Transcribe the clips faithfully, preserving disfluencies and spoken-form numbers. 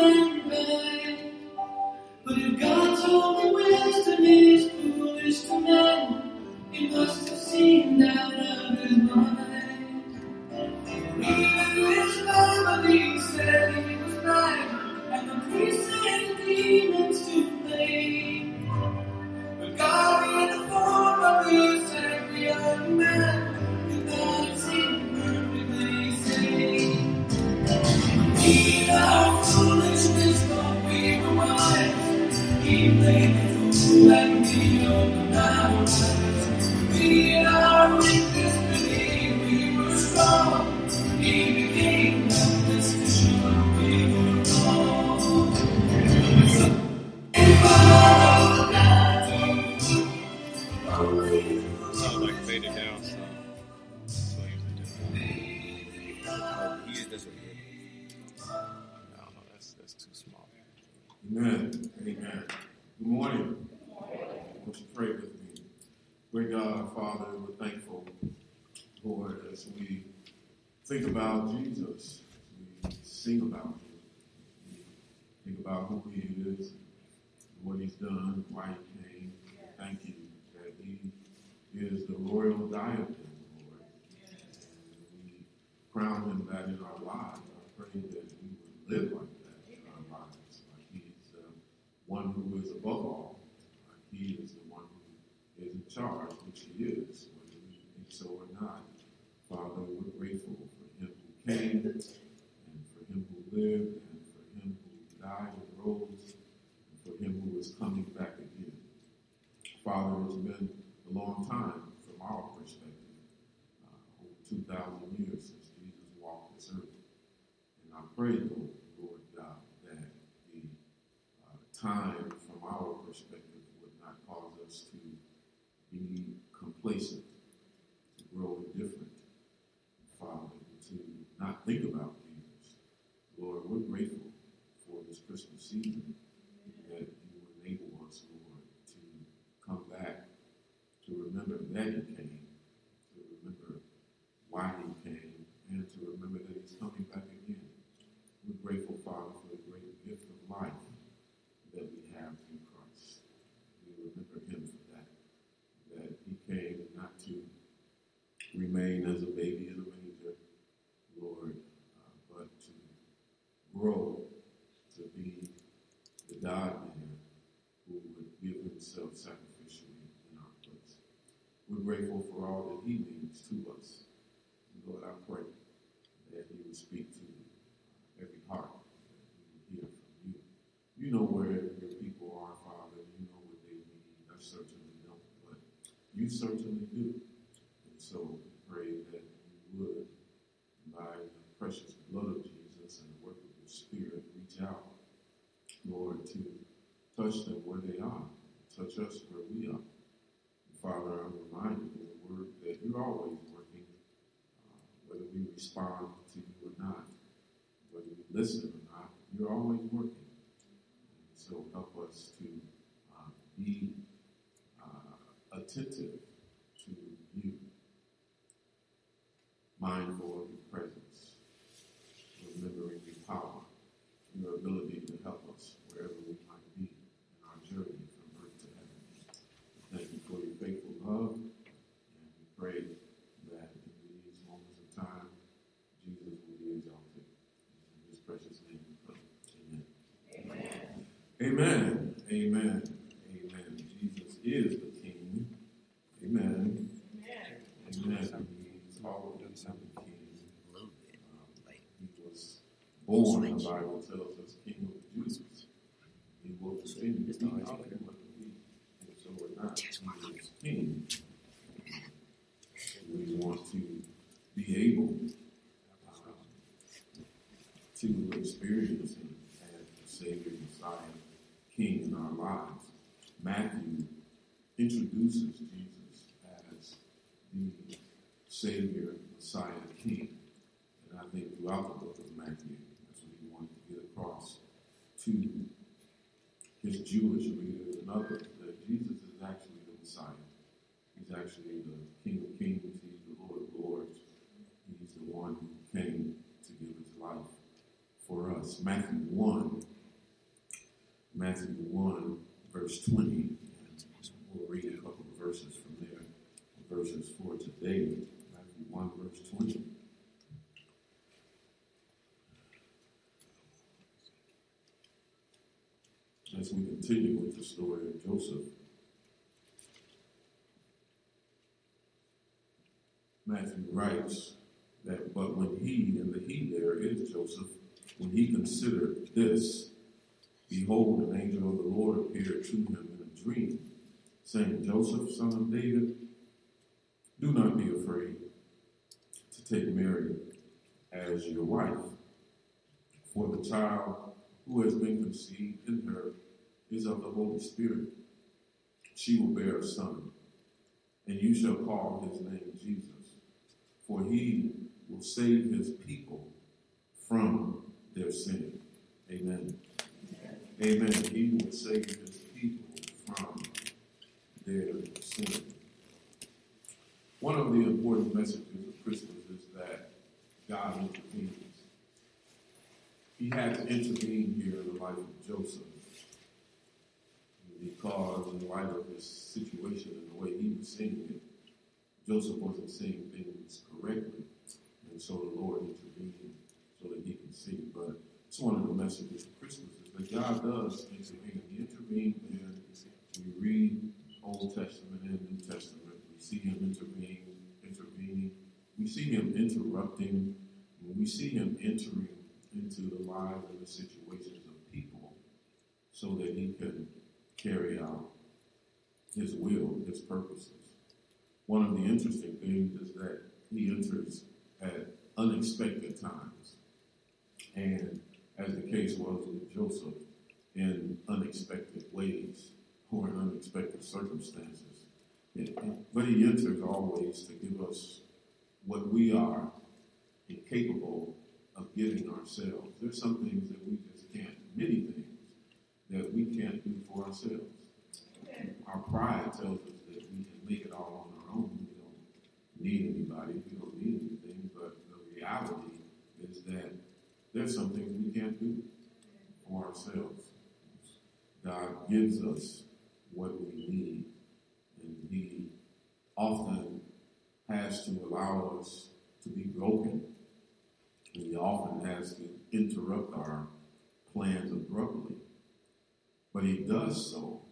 and vain. But if God told me wisdom is foolish to men, he must have seen out of his mind. Even his family said he was mad, and the priests and demons to blame. But God, in the form of this angry young man, could not have seen perfectly sane. In our foolishness, thought we were wise. He played the fool and we opened our eyes. We in our weakness believed we were strong. He became helpless to show we were wrong. So we followed God's only Sounds like faded down stuff. That's what he was doing. He is this one here. I don't know, that's that's too small. Amen. Amen. Good morning. Won't you pray with me? Great God, our Father, we're thankful, Lord, as we think about Jesus, as we sing about him, we think about who he is, what he's done, why he came. Thank you that he is the royal diadem, Lord. And we crown him that in our lives. I pray that we would live like that in our lives. Like he's uh, one who is above all. Like he is the one who is in charge, which he is, whether we think so or not. Father, we're grateful for him who came, and for him who lived, and for him who died and rose, and for him who is coming back again. Father, it's been a long time from our perspective, uh, over two thousand years since Jesus walked this earth. And I pray, Lord, Lord God, that the uh, time from our perspective would not cause us to be complacent, to grow indifferent, Father, to not think about Jesus. Lord, we're grateful for this Christmas season that you enable us, Lord, to come back, to remember that he came, to remember why he came, and to remember that he's coming back again. We're grateful, Father, for the great gift of life that we have through Christ. We remember him for that, that he came not to remain as a baby in a manger, Lord, uh, but to grow to be the God-man who would give himself sacrificially in our place. We're grateful for all that he means to us. And Lord, I pray that he would speak to uh, every heart, that we would hear from you. You know where your people are, Father. You know what they need. I certainly don't, but you certainly do. And so pray that you would, by the precious blood of Jesus and the work of your Spirit, reach out, Lord, to touch them where they are, touch us where we are. And Father, I'm reminded in the word that you're always working, uh, whether we respond to you or not, whether we listen or not, you're always working. And so help us to uh, be uh, attentive to you, mindful of your presence, remembering your power, your ability to help us wherever we might be in our journey from earth to heaven. We thank you for your faithful love, and we pray that in these moments of time, Jesus will be exalted. In his precious name we pray. Amen. Amen. Amen. Amen. Jesus is the King. Amen. Amen. He's all of them seven kings. Um, he was born, the Bible tells us, King of the Jews. He will continue to be King of the Jews. And so we're not, he is King. We want to be able um, to experience him as the Savior, Messiah, King in our lives. Matthew introduces Jesus as the Savior, Messiah, King. And I think throughout the book of Matthew, that's what he wanted to get across to his Jewish readers and others, that Jesus is actually the Messiah. He's actually the King of Kings. He's the Lord of Lords. He's the one who came to give his life for us. Matthew one, Matthew one, verse twenty. And we'll read a couple of verses from there, verses for today. Matthew one, verse twenty. As we continue with the story of Joseph, Matthew writes that, but when he, and the he there is Joseph, when he considered this, behold, an angel of the Lord appeared to him in a dream, saying, Joseph, son of David, do not be afraid to take Mary as your wife, for the child who has been conceived in her is of the Holy Spirit. She will bear a son, and you shall call his name Jesus, for he will save his people from their sin. Amen. Amen. Amen. He will save his people from their sin. One of the important messages of Christmas is that God intervenes. He had to intervene here in the life of Joseph because in light of his situation and the way he was seeing it, Joseph wasn't seeing things correctly. And so the Lord intervened so that he can see. But it's one of the messages of Christmas is that God does intervene. He intervened when we read Old Testament and New Testament. We see him intervene, intervening. We see him interrupting. We see him entering into the lives and the situations of people so that he can carry out his will, his purposes. One of the interesting things is that he enters at unexpected times. And as the case was with Joseph, in unexpected ways or in unexpected circumstances. But he enters always to give us what we are incapable of giving ourselves. There's some things that we just can't, many things that we can't do for ourselves. Our pride tells us that we can make it all on our own. We don't need anybody. We don't need anything. But the reality is that there's some things we can't do for ourselves. God gives us what we need, and he often has to allow us to be broken. And he often has to interrupt our plans abruptly. But he does so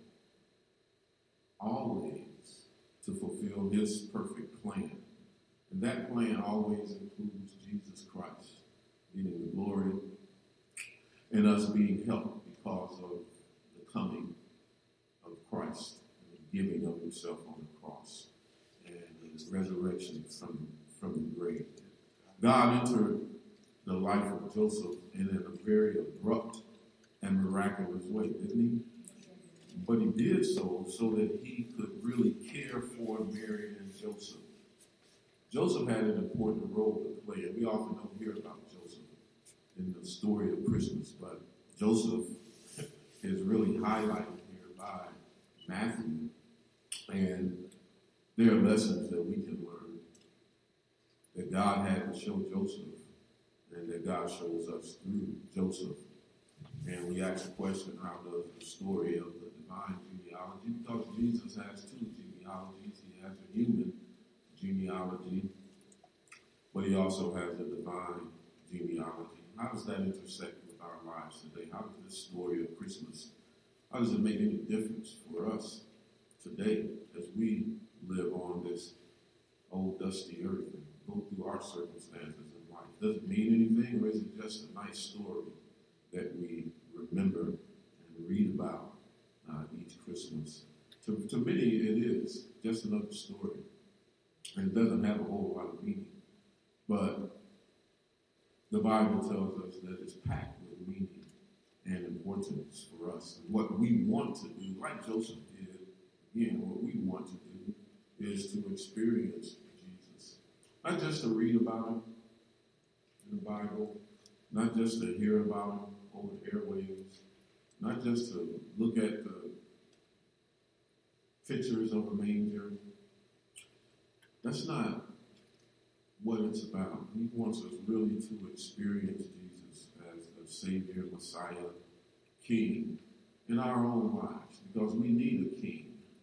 always to fulfill his perfect plan. And that plan always includes Jesus Christ getting the glory and us being helped because of the coming of Christ and the giving of himself on the cross and his resurrection from, from the grave. God entered the life of Joseph in a very abrupt and miraculous way, didn't he? But he did so so that he could really care for Mary and Joseph. Joseph had an important role to play, and we often don't hear about Joseph in the story of Christmas, but Joseph is really highlighted here by Matthew, and there are lessons that we can learn that God had to show Joseph and that God shows us through Joseph. And we ask the question, how does the story of the divine genealogy, because Jesus has two genealogies. He has a human genealogy, but he also has a divine genealogy. How does that intersect with our lives today? How does this story of Christmas, how does it make any difference for us today as we live on this old dusty earth and go through our circumstances in life? Does it mean anything, or is it just a nice story that we remember and read about uh, each Christmas? To, to many, it is just another story, and it doesn't have a whole lot of meaning. But the Bible tells us that it's packed with meaning and importance for us. And what we want to do, like Joseph did, again, what we want to do is to experience Jesus. Not just to read about him in the Bible, not just to hear about him over the airwaves, not just to look at the pictures of a manger. That's not what it's about. He wants us really to experience Jesus as the Savior, Messiah, King in our own lives, because we need a king.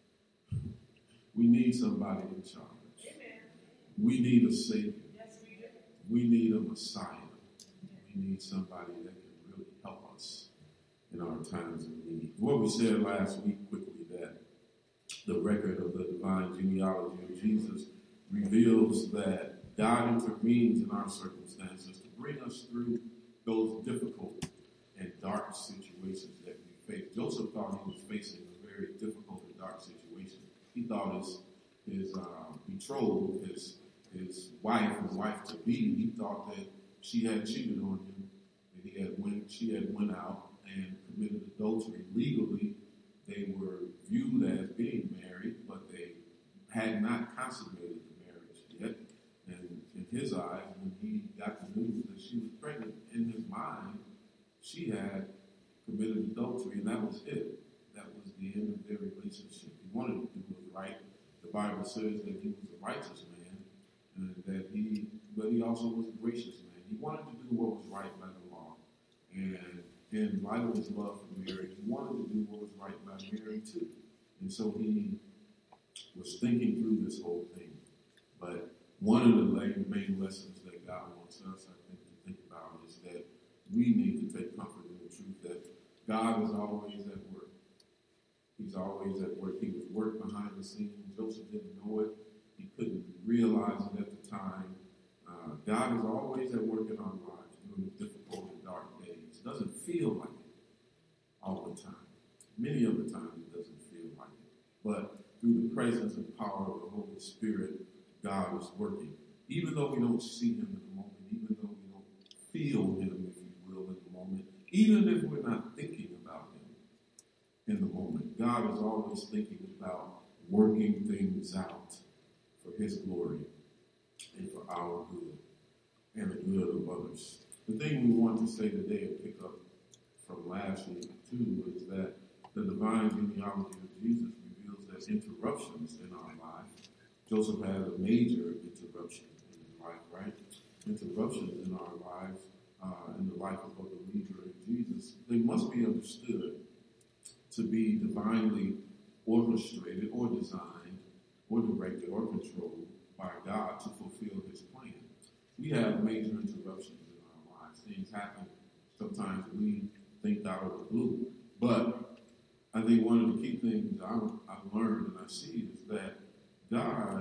We need somebody in charge. Amen. We need a Savior. Yes, we do. We need a Messiah. We need somebody that can really help us in our times of need. What we said last week quickly, that the record of the divine genealogy of Jesus reveals that God intervenes in our circumstances to bring us through those difficult and dark situations that we face. Joseph thought he was facing a very difficult and dark situation. He thought his his uh, betrothed, his his wife and wife to be, he thought that she had cheated on him, that he had went she had went out and committed adultery. Legally, they were viewed as being married, but they had not consummated the marriage yet. And in his eyes, when he got the news that she was pregnant, in his mind, she had committed adultery, and that was it. That was the end of their relationship. He wanted to do what was right. The Bible says that he was a righteous man, and that he, but he also was a gracious man. He wanted to do what was right by the law, and in light of his love for Mary, he wanted to do what was right by Mary too. And so he was thinking through this whole thing. But one of the main lessons that God wants us, I think, to think about is that we need to take comfort in the truth that God is always at work. He's always at work. He was work behind the scenes. Joseph didn't know it. He couldn't realize it at the time. Uh, God is always at work in our lives during the difficult and dark days. It doesn't feel like it all the time. Many of the times it doesn't feel like it. But through the presence and power of the Holy Spirit, God is working. Even though we don't see him in the moment, even though we don't feel him, if you will, in the moment, even if we're not thinking about him in the moment, God is always thinking about working things out for his glory and for our good and the good of others. The thing we want to say today and pick up from last week too is that the divine genealogy of Jesus reveals that interruptions in our life. Joseph had a major interruption in his life, right? Interruptions in our lives, uh, in the life of a believer in Jesus, they must be understood to be divinely orchestrated or designed or directed or controlled by God to fulfill his plan. We have major interruptions in our lives. Things happen. Sometimes we think out of the blue. But I think one of the key things I've, I've learned and I see is that God,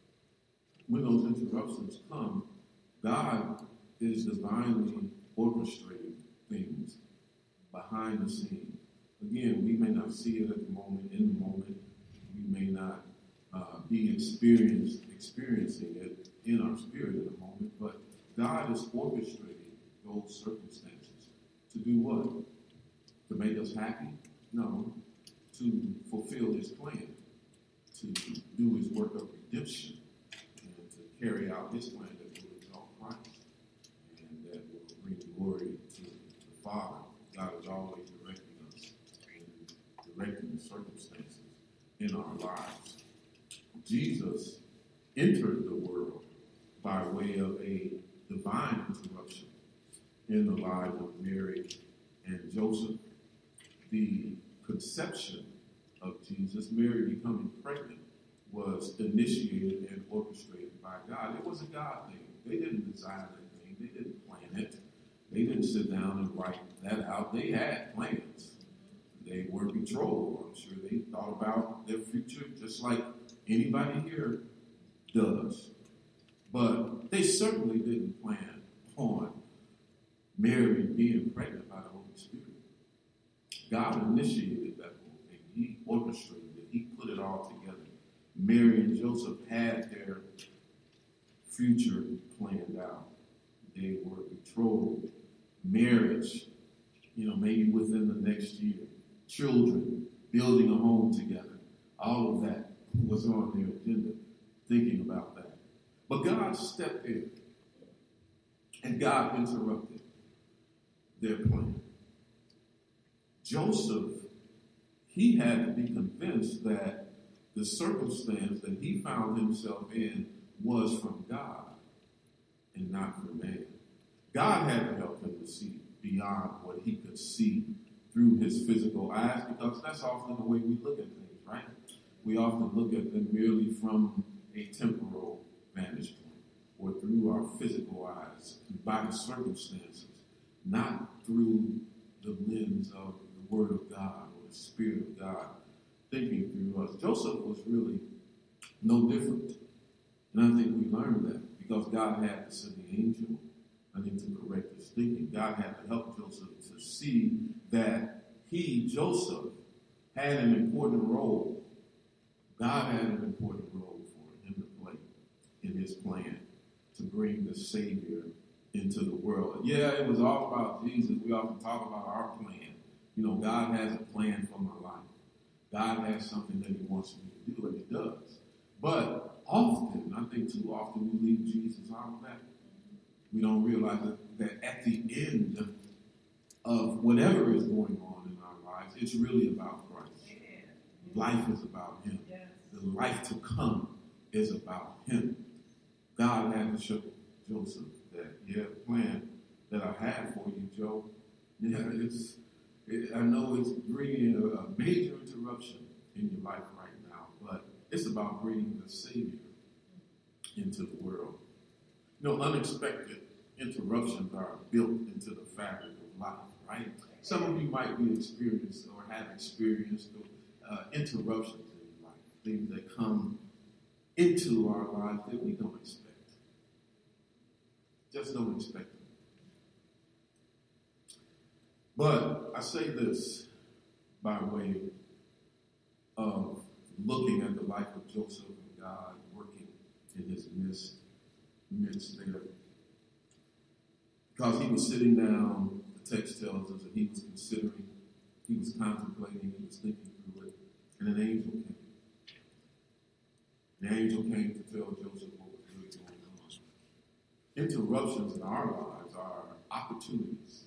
when those interruptions come, God is divinely orchestrating things behind the scene. Again, we may not see it at the moment, in the moment. We may not uh, be experienced, experiencing it in our spirit in the moment, but God is orchestrating those circumstances to do what? To make us happy? No. To fulfill his plan, to do his work of redemption, and to carry out his plan that will exalt Christ and that will bring glory to the Father. God is always directing us and directing the circumstances in our lives. Jesus entered the world by way of a divine interruption in the lives of Mary and Joseph. The conception of Jesus, Mary becoming pregnant, was initiated and orchestrated by God. It was a God thing. They didn't design that thing. They didn't plan it. They didn't sit down and write that out. They had plans. They were betrothed. I'm sure they thought about their future just like anybody here does. But they certainly didn't plan on Mary being pregnant by the Holy Spirit. God initiated that whole thing. He orchestrated it. He put it all together. Mary and Joseph had their future planned out. They were betrothed. Marriage, you know, maybe within the next year. Children, building a home together. All of that was on their agenda, thinking about that. But God stepped in, and God interrupted their plan. Joseph, he had to be convinced that the circumstance that he found himself in was from God and not from man. God had to help him to see beyond what he could see through his physical eyes, because that's often the way we look at things, right? We often look at them merely from a temporal vantage point or through our physical eyes, by the circumstances, not through the lens of the Word of God or the Spirit of God thinking through us. Joseph was really no different. And I think we learned that because God had to send the angel, I think, to correct his thinking. God had to help Joseph to see that he, Joseph, had an important role. God had an important role for him to play in his plan to bring the Savior into the world. Yeah, it was all about Jesus. We often talk about our plan. You know, God has a plan for my life. God has something that he wants me to do, and he does. But often, I think too often, we leave Jesus out of that. We don't realize that, that at the end of whatever is going on in our lives, it's really about Christ. Life is about him. The life to come is about him. God had to show Joseph that, yeah, the plan that I have for you, Joe, yeah, it's, it, I know it's bringing a, a major interruption in your life right now, but it's about bringing the Savior into the world. You know, unexpected interruptions are built into the fabric of life, right? Some of you might be experienced or have experienced uh, interruptions in life, things that come into our lives that we don't expect. Just don't expect them. But I say this by way of looking at the life of Joseph and God working in his midst, midst there. Because he was sitting down, the text tells us that he was considering, he was contemplating, he was thinking through it, and an angel came. The angel came to tell Joseph what was really going on. Interruptions in our lives are opportunities.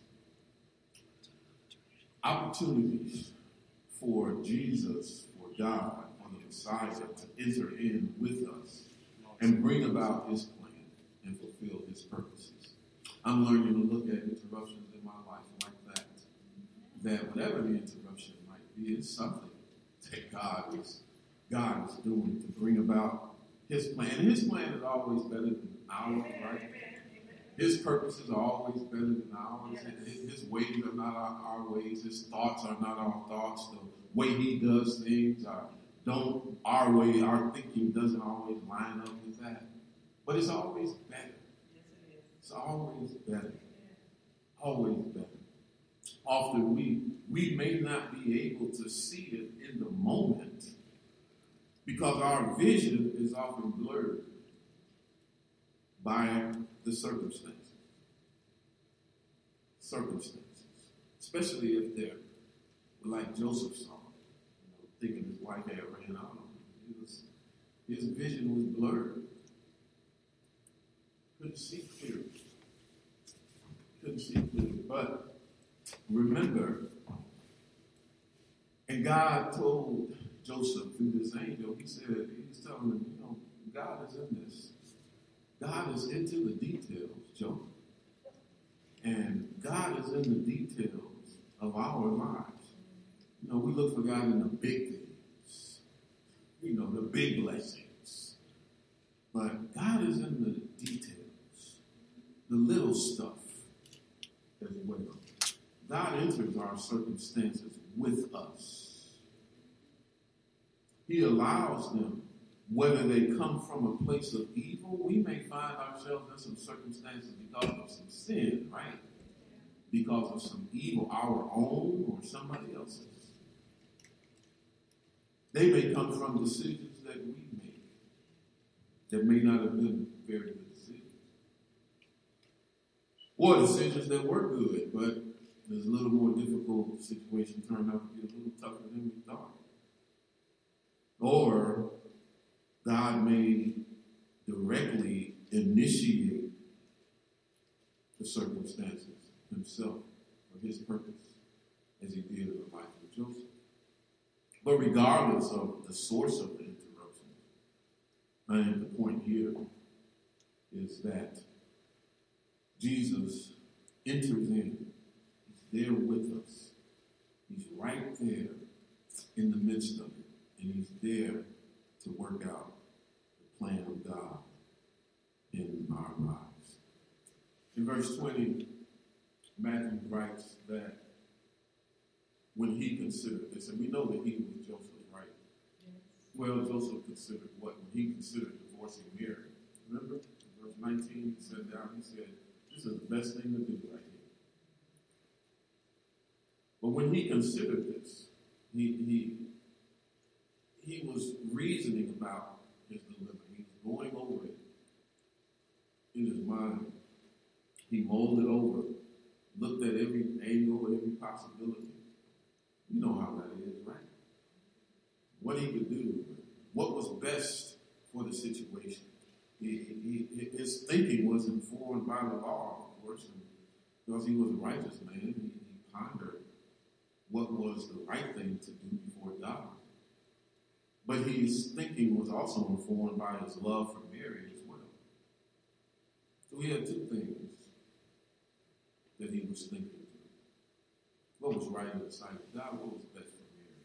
Opportunities for Jesus, for God, for the Messiah to enter in with us and bring about his plan and fulfill his purposes. I'm learning to look at interruptions in my life like that. That whatever the interruption might be, it's something that God is, God is doing to bring about his plan. And his plan is always better than ours, right? His purposes are always better than ours. His ways are not our, our ways. His thoughts are not our thoughts. The way he does things are, don't, our way, our thinking doesn't always line up with that. But it's always better. It's always better. Always better. Often we, we may not be able to see it in the moment because our vision is often blurred by the circumstances. Circumstances. Especially if they're like Joseph saw, you know, thinking his wife had ran out on him. It was, his vision was blurred. Couldn't see clearly. Couldn't see clearly. But remember, and God told Joseph through this angel, he said, he was telling him, you know, God is in this. God is into the details, Joe. And God is in the details of our lives. You know, we look for God in the big things. You know, the big blessings. But God is in the details. The little stuff as well. God enters our circumstances with us. He allows them, whether they come from a place of evil. We may find ourselves in some circumstances because of some sin, right? Because of some evil, our own or somebody else's. They may come from decisions that we make that may not have been very good decisions. Or decisions that were good, but there's a little more difficult situation turned out to be a little tougher than we thought. Or God may directly initiate the circumstances himself for his purpose, as he did in the life of Joseph. But regardless of the source of the interruption, I think the point here is that Jesus enters in there with us. He's right there in the midst of it. And he's there to work out the plan of God in our lives. In verse twenty, Matthew writes that when he considered this, and we know that he was Joseph, right? Yes. Well, Joseph considered what? When he considered divorcing Mary. Remember? In verse nineteen, he sat down, he said, this is the best thing to do right here. But when he considered this, he he he was reasoning about his dilemma. He was going over it in his mind. He mulled it over, looked at every angle, every possibility. You know how that is, right? What he could do, what was best for the situation. He, he, his thinking was informed by the law, of course, and because he was a righteous man. He, he pondered what was the right thing to do before God. But his thinking was also informed by his love for Mary as well. So he had two things that he was thinking through. What was right in the sight of God? What was best for Mary?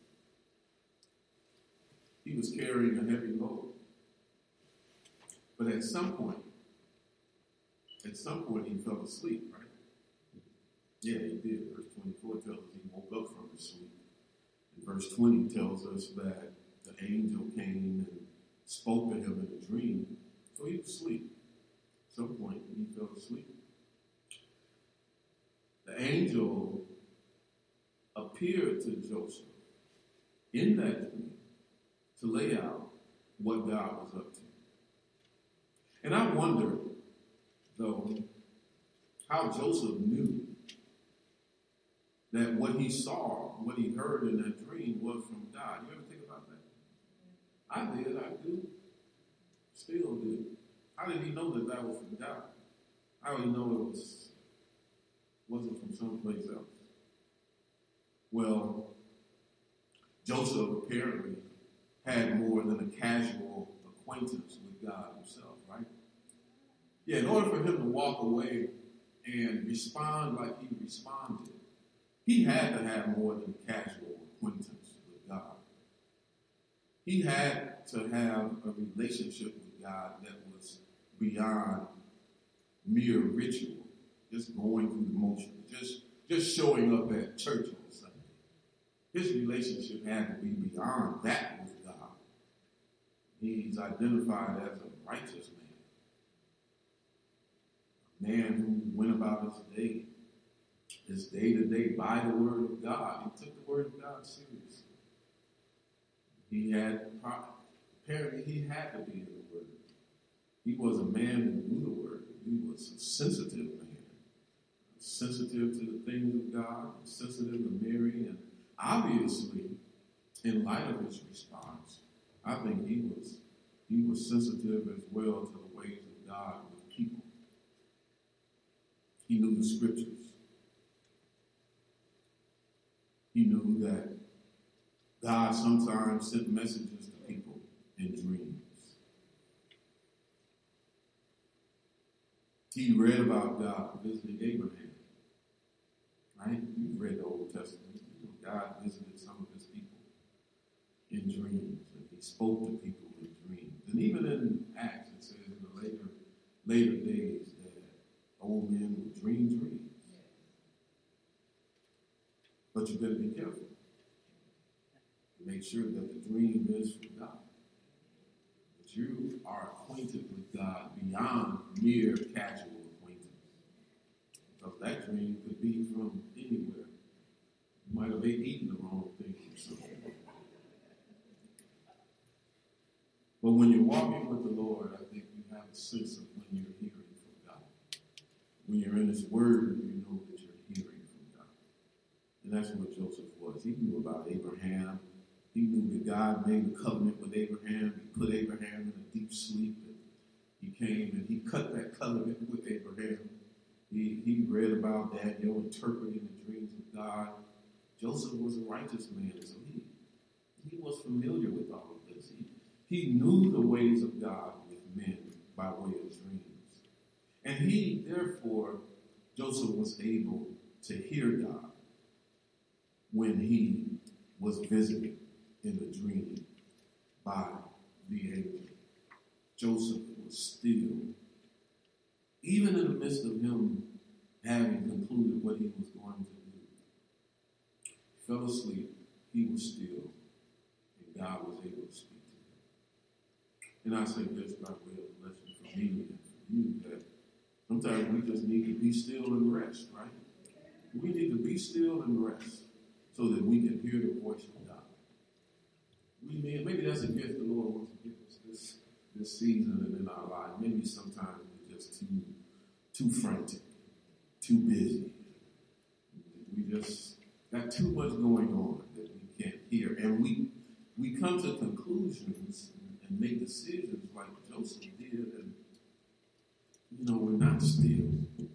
He was carrying a heavy load. But at some point, at some point he fell asleep, right? Yeah, he did. Verse twenty-four tells us he woke up from his sleep. And verse twenty tells us that the angel came and spoke to him in a dream. So he was asleep. At some point he fell asleep. The angel appeared to Joseph in that dream to lay out what God was up to. And I wonder, though, how Joseph knew that what he saw, what he heard in that dream was from God. You ever think about that? I did, I do, still do. How did he know that that was from God? How did he know it was, wasn't from someplace else? Well, Joseph apparently had more than a casual acquaintance with God himself, right? Yeah, in order for him to walk away and respond like he responded, he had to have more than a casual acquaintance with God. He had to have a relationship with God that was beyond mere ritual, just going through the motions, just, just showing up at church on Sunday. His relationship had to be beyond that with God. He's identified as a righteous man, a man who went about his day, his day-to-day by the word of God. He took the word of God seriously. He had, apparently he had to be in the word. He was a man who knew the word. He was a sensitive man, sensitive to the things of God, sensitive to Mary, and obviously, in light of his response, I think he was he was sensitive as well to the ways of God with people. He knew the scriptures. He knew that God sometimes sent messages to people in dreams. He read about God visiting Abraham. Right? You've read the Old Testament. You know, God visited some of his people in dreams, and he spoke to people in dreams. And even in Acts, it says in the later later days that old men would dream dreams. But you better be careful. Make sure that the dream is from God. That you are acquainted with God beyond mere casual acquaintance. Because that dream could be from anywhere. You might have been eating the wrong thing or something. But when you're walking with the Lord, I think you have a sense of when you're hearing from God. When you're in his word, you know that you're hearing from God. And that's what Joseph was. He knew about Abraham. He knew that God made a covenant with Abraham. He put Abraham in a deep sleep. And he came and he cut that covenant with Abraham. He, he read about Daniel interpreting the dreams of God. Joseph was a righteous man, so he, he was familiar with all of this. He, he knew the ways of God with men by way of dreams. And he, therefore, Joseph was able to hear God when he was visited in a dream by the angel. Joseph was still, even in the midst of him having concluded what he was going to do, fell asleep, he was still, and God was able to speak to him. And I say this by way of lesson for me and for you, that sometimes we just need to be still and rest, right? We need to be still and rest so that we can hear the voice of God. We may, maybe that's a gift the Lord wants to give us this, this season and in our life. Maybe sometimes we're just too, too frantic, too busy. We just got too much going on that we can't hear. And we we come to conclusions and, and make decisions like Joseph did, and you know, we're not still.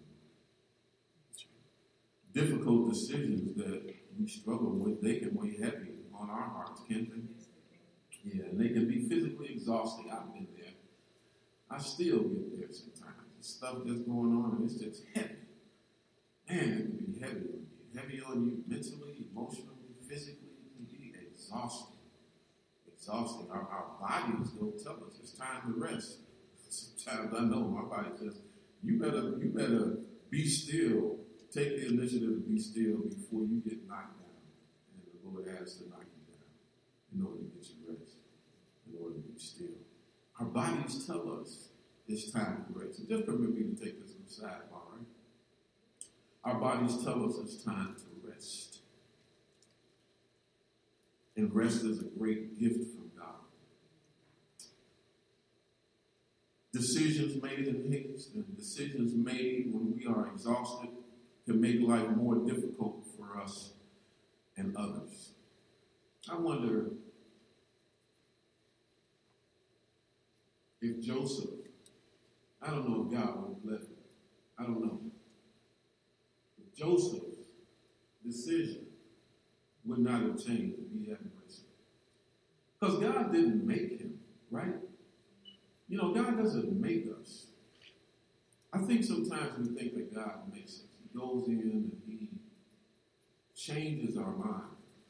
Difficult decisions that we struggle with, they can weigh heavy on our hearts, can't they? Yeah, and they can be physically exhausting. I've been there. I still get there sometimes. The stuff that's going on, and it's just heavy. Man, it can be heavy on you. Heavy on you mentally, emotionally, physically. It can be exhausting. Exhausting. Our, our bodies don't tell us it's time to rest. Sometimes I know my body says, you better, you better be still. Take the initiative to be still before you get knocked down. And the Lord has to knock you down in order to get you rest, in order to be still. Our bodies tell us it's time to rest. And just permit me to take this aside, all right? Our bodies tell us it's time to rest. And rest is a great gift from God. Decisions made in haste and decisions made when we are exhausted can make life more difficult for us and others. I wonder if Joseph, I don't know if God would have let him. I don't know. If Joseph's decision would not have changed if he hadn't risen. Because God didn't make him, right? You know, God doesn't make us. I think sometimes we think that God makes us. He goes in and he changes our mind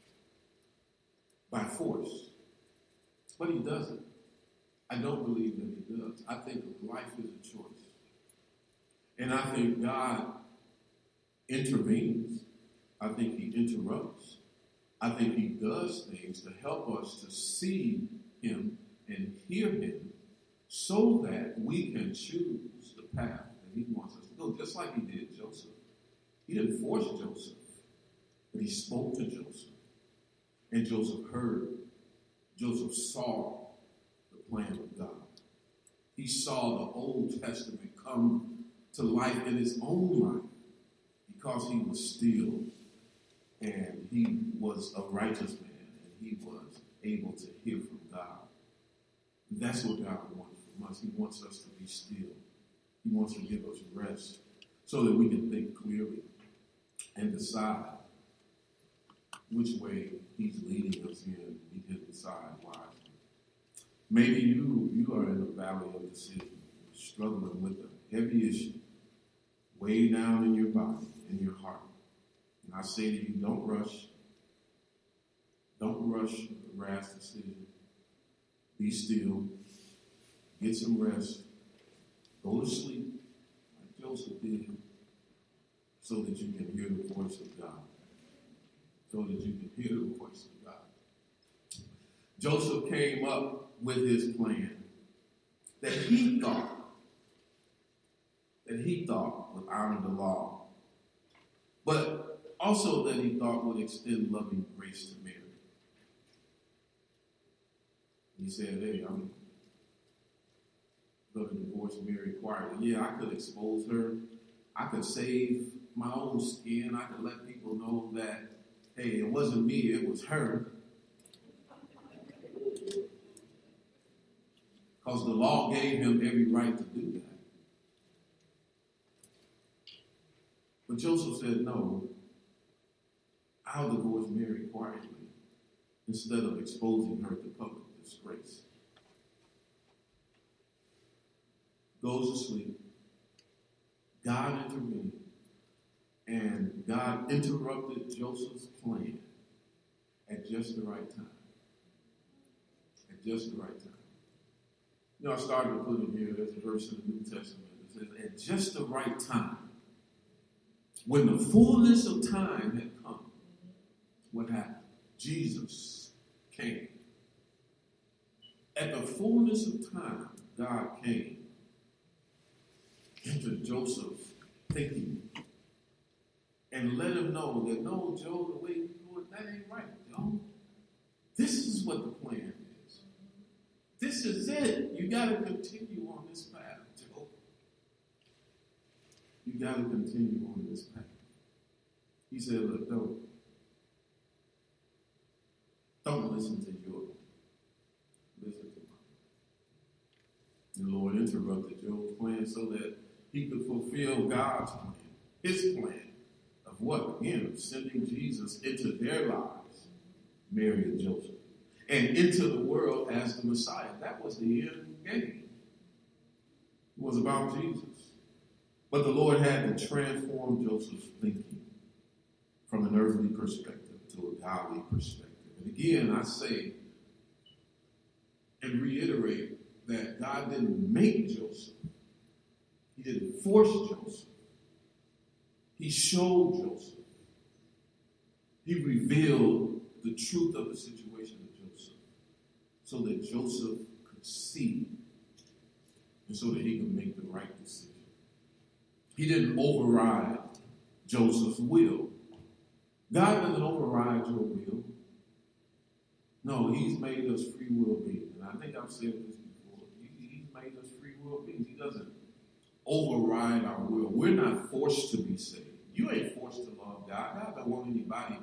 by force. But he doesn't. I don't believe that he does. I think life is a choice. And I think God intervenes. I think he interrupts. I think he does things to help us to see him and hear him so that we can choose the path that he wants us to go, just like he did Joseph. He didn't force Joseph, but he spoke to Joseph. And Joseph heard. Joseph saw the plan of God. He saw the Old Testament come to life in his own life because he was still and he was a righteous man and he was able to hear from God. And that's what God wants from us. He wants us to be still. He wants to give us rest so that we can think clearly and decide which way he's leading us in. We can decide wisely. Maybe you you are in a valley of decision, struggling with a heavy issue, way down in your body, in your heart. And I say to you, don't rush. Don't rush a rash decision. Be still. Get some rest. Go to sleep, like Joseph did, so that you can hear the voice of God. So that you can hear the voice of God. Joseph came up with his plan that he thought, that he thought would honor the law, but also that he thought would extend loving grace to Mary. He said, hey, I'm going to divorce Mary quietly. Yeah, I could expose her. I could save my own skin. I could let people know that, hey, it wasn't me, it was her. Because the law gave him every right to do that. But Joseph said, no, I'll divorce Mary quietly instead of exposing her to public disgrace. Goes to sleep. God intervened. And God interrupted Joseph's plan at just the right time. At just the right time. You know, I started to put in here, there's a verse in the New Testament that says, at just the right time, when the fullness of time had come, what happened? Jesus came. At the fullness of time, God came into Joseph's thinking and let him know that, no, Joe, the way you do it, that ain't right, Joe. This is what the plan is. This is it. You got to continue on this path, Joe. You got to continue on this path. He said, look, don't. Don't listen to your, listen to mine. The Lord interrupted Job's plan so that he could fulfill God's plan, his plan of what? Again, of sending Jesus into their lives, Mary and Joseph, and into the world as the Messiah. That was the end game. It was about Jesus. But the Lord had to transform Joseph's thinking from an earthly perspective to a godly perspective. And again, I say and reiterate that God didn't make Joseph. He didn't force Joseph. He showed Joseph. He revealed the truth of the situation to Joseph so that Joseph could see and so that he could make the right decision. He didn't override Joseph's will. God doesn't override your will. No, he's made us free will beings. And I think I've said this before. He, he's made us free will beings. He doesn't override our will. We're not forced to be saved. You ain't forced to love God. God don't want anybody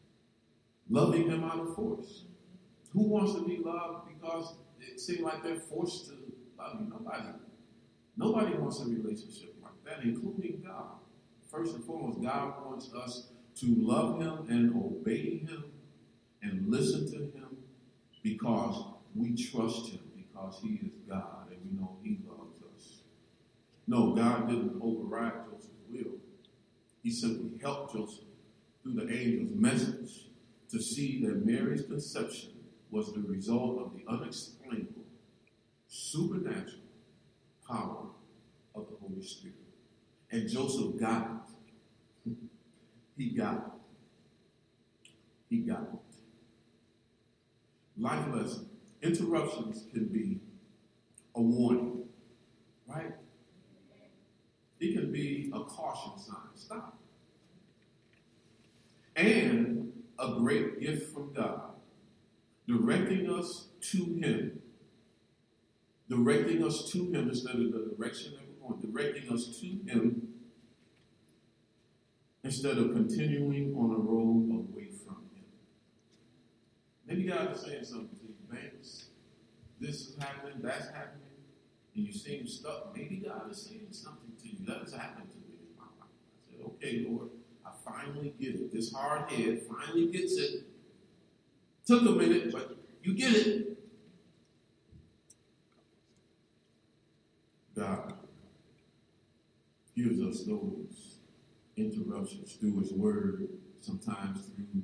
loving him out of force. Who wants to be loved because it seems like they're forced to love you? Nobody. Nobody wants a relationship like that, including God. First and foremost, God wants us to love him and obey him and listen to him because we trust him, because he is God and we know he loves us. No, God didn't override Joseph's will. He simply helped Joseph through the angel's message to see that Mary's conception was the result of the unexplainable, supernatural power of the Holy Spirit. And Joseph got it. He got it. He got it. Life lesson. Interruptions can be a warning, right? It can be a caution sign. Stop. And a great gift from God, directing us to him. Directing us to him instead of the direction that we're going. Directing us to him instead of continuing on a road away from him. Maybe God is saying something to you. Banks, this is happening, that's happening, and you seem stuck. Maybe God is saying something to you. That has happened to me in my life. I said, okay, Lord, I finally get it. This hard head finally gets it. Took a minute, but you get it. God gives us those interruptions through his word, sometimes through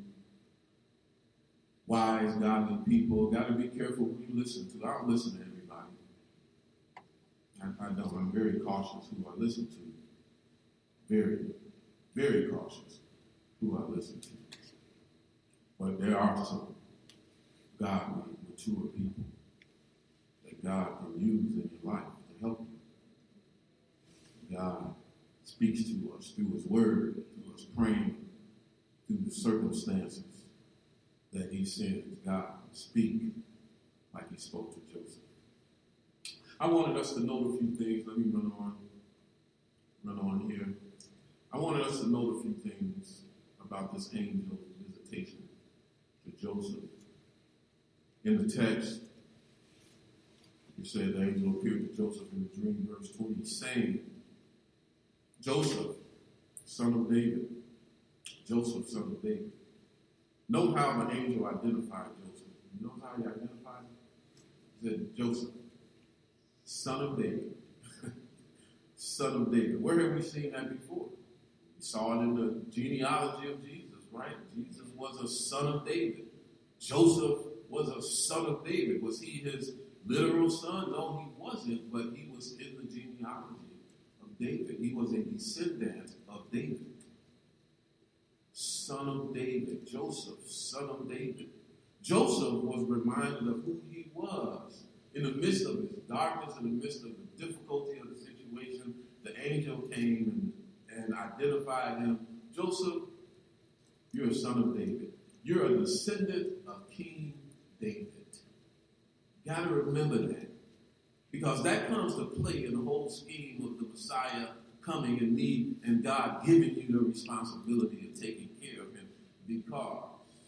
wise, godly people. Got to be careful who you listen to. I don't listen to everybody. I, I don't. I'm very cautious who I listen to. Very, very cautious who I listen to. But there are some godly, mature people that God can use in your life to help you. God speaks to us through his word, through us praying, through the circumstances that he sends. God speak like he spoke to Joseph. I wanted us to note a few things. Let me run on, run on here. I wanted us to note a few things about this angel's visitation to Joseph. In the text, it said the angel appeared to Joseph in the dream, verse twenty, saying, Joseph, son of David, Joseph, son of David. Note how the angel identified Joseph. You know how he identified him? He said, Joseph, son of David. Son of David. Where have we seen that before? We saw it in the genealogy of Jesus, right? Jesus was a son of David. Joseph was a son of David. Was he his literal son? No, he wasn't, but he was in the genealogy of David. He was a descendant of David. Son of David. Joseph, son of David. Joseph was reminded of who he was. In the midst of his darkness, in the midst of the difficulty of the situation, the angel came and, and identified him. Joseph, you're a son of David. You're a descendant of King David. You got to remember that. Because that comes to play in the whole scheme of the Messiah coming and me and God giving you the responsibility of taking care of him. Because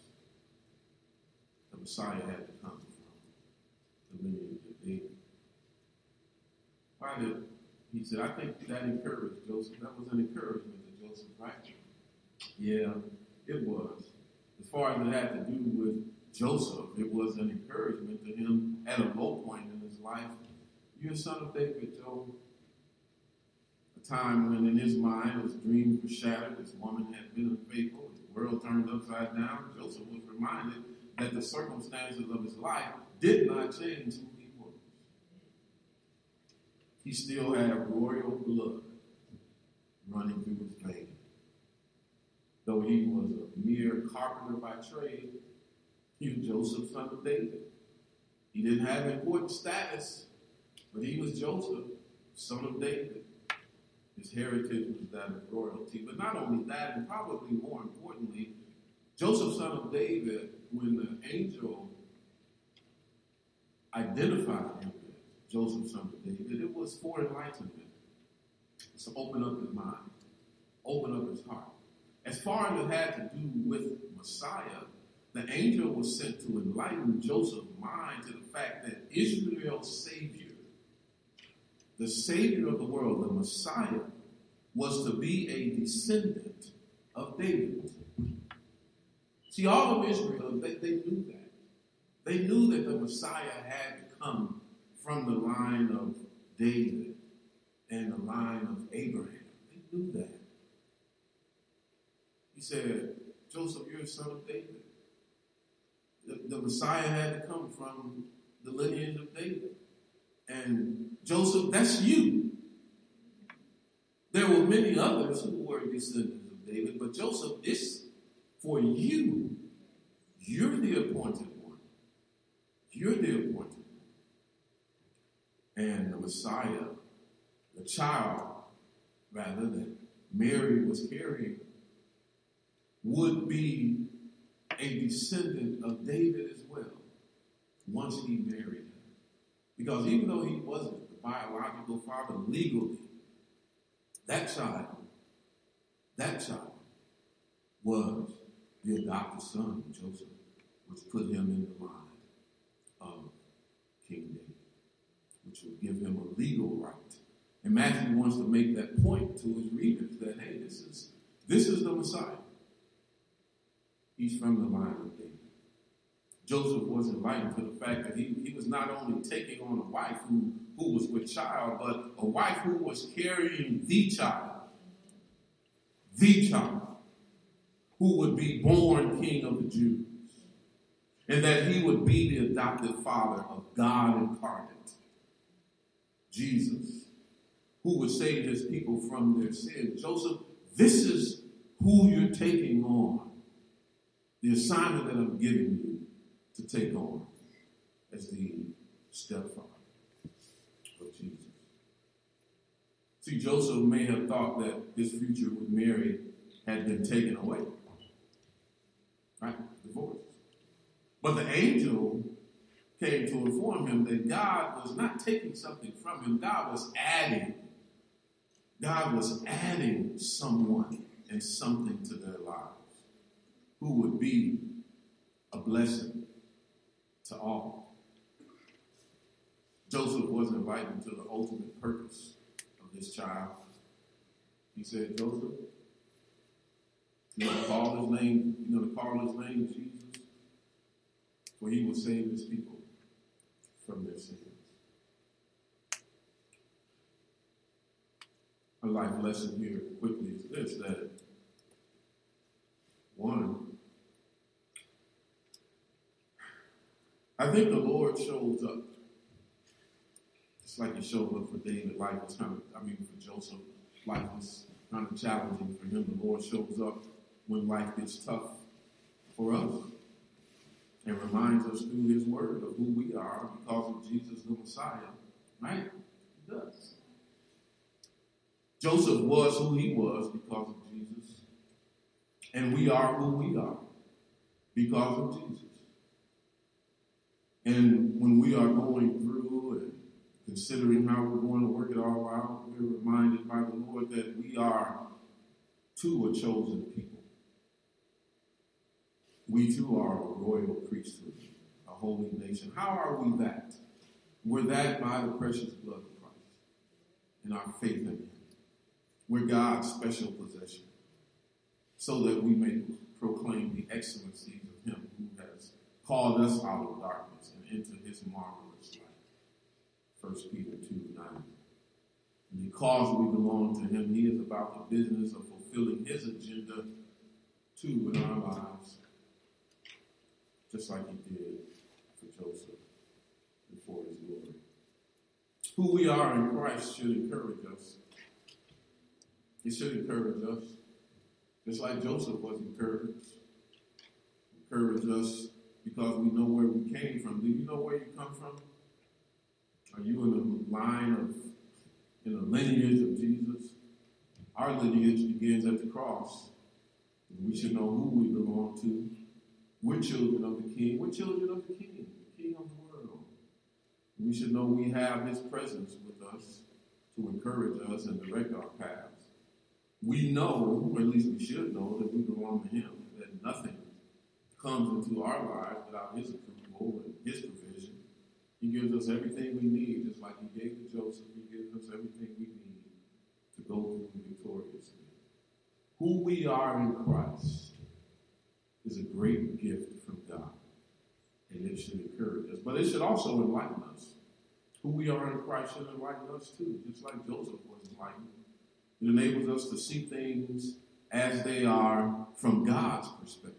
the Messiah had to come from the lineage of David. Why did he said, I think that encouraged Joseph. That was an encouragement to Joseph, right? Yeah, it was. As far as it had to do with Joseph, it was an encouragement to him at a low point in his life. You're a son of David, Joe. A time when in his mind his dreams were shattered, his woman had been unfaithful, his world turned upside down. Joseph was reminded that the circumstances of his life did not change who he was. He still had royal blood running through his veins. Though he was a mere carpenter by trade, he was Joseph, son of David. He didn't have important status, but he was Joseph, son of David. His heritage was that of royalty. But not only that, and probably more importantly, Joseph, son of David, when the angel identified him as Joseph, son of David, it was for enlightenment. It's to open up his mind, open up his heart. As far as it had to do with Messiah, the angel was sent to enlighten Joseph's mind to the fact that Israel's Savior, the Savior of the world, the Messiah, was to be a descendant of David. See, all of Israel, they, they knew that. They knew that the Messiah had to come from the line of David and the line of Abraham. They knew that. He said, Joseph, you're a son of David. The, the Messiah had to come from the lineage of David. And Joseph, that's you. There were many others who were descendants of David, but Joseph, it's for you. You're the appointed one. You're the appointed one. And the Messiah, the child, rather, that Mary was carrying, would be a descendant of David as well once he married her. Because even though he wasn't the biological father legally, that child, that child was the adopted son of Joseph, which put him in the line of King David, which would give him a legal right. And Matthew wants to make that point to his readers that, hey, this is this is the Messiah. He's from the line of David. Joseph was enlightened to the fact that he, he was not only taking on a wife who, who was with child, but a wife who was carrying the child. The child who would be born King of the Jews. And that he would be the adopted father of God incarnate. Jesus, who would save his people from their sins. Joseph, this is who you're taking on. The assignment that I'm giving you to take on as the stepfather of Jesus. See, Joseph may have thought that his future with Mary had been taken away. Right? Divorce. But the angel came to inform him that God was not taking something from him. God was adding. God was adding someone and something to their lives who would be a blessing to all. Joseph was invited to the ultimate purpose of this child. He said, Joseph, you're going to call his name, you're going to call his name Jesus, for he will save his people from their sins. A life lesson here quickly is this, that one, I think the Lord shows up. Just like he showed up for David. Life was kind of, I mean, for Joseph, life was kind of challenging for him. The Lord shows up when life gets tough for us and reminds us through his word of who we are because of Jesus the Messiah. Right? He does. Joseph was who he was because of Jesus. And we are who we are because of Jesus. And when we are going through and considering how we're going to work it all out, we're reminded by the Lord that we are too a chosen people. We too are a royal priesthood, a holy nation. How are we that? We're that by the precious blood of Christ and our faith in him. We're God's special possession so that we may proclaim the excellencies of him who has called us out of darkness and into his marvelous light. First Peter two nine. And because we belong to him, he is about the business of fulfilling his agenda too in our lives, just like he did for Joseph before his glory. Who we are in Christ should encourage us. It should encourage us, just like Joseph was encouraged. Encourage us because we know where we came from. Do you know where you come from? Are you in the line of, in the lineage of Jesus? Our lineage begins at the cross. And we should know who we belong to. We're children of the King. We're children of the King, the King of the world. We should know we have his presence with us to encourage us and direct our paths. We know, or at least we should know, that we belong to him, that nothing comes into our lives without his approval and his provision. He gives us everything we need, just like he gave to Joseph. He gives us everything we need to go through victoriously. Who we are in Christ is a great gift from God, and it should encourage us. But it should also enlighten us. Who we are in Christ should enlighten us too, just like Joseph was enlightened. It enables us to see things as they are from God's perspective,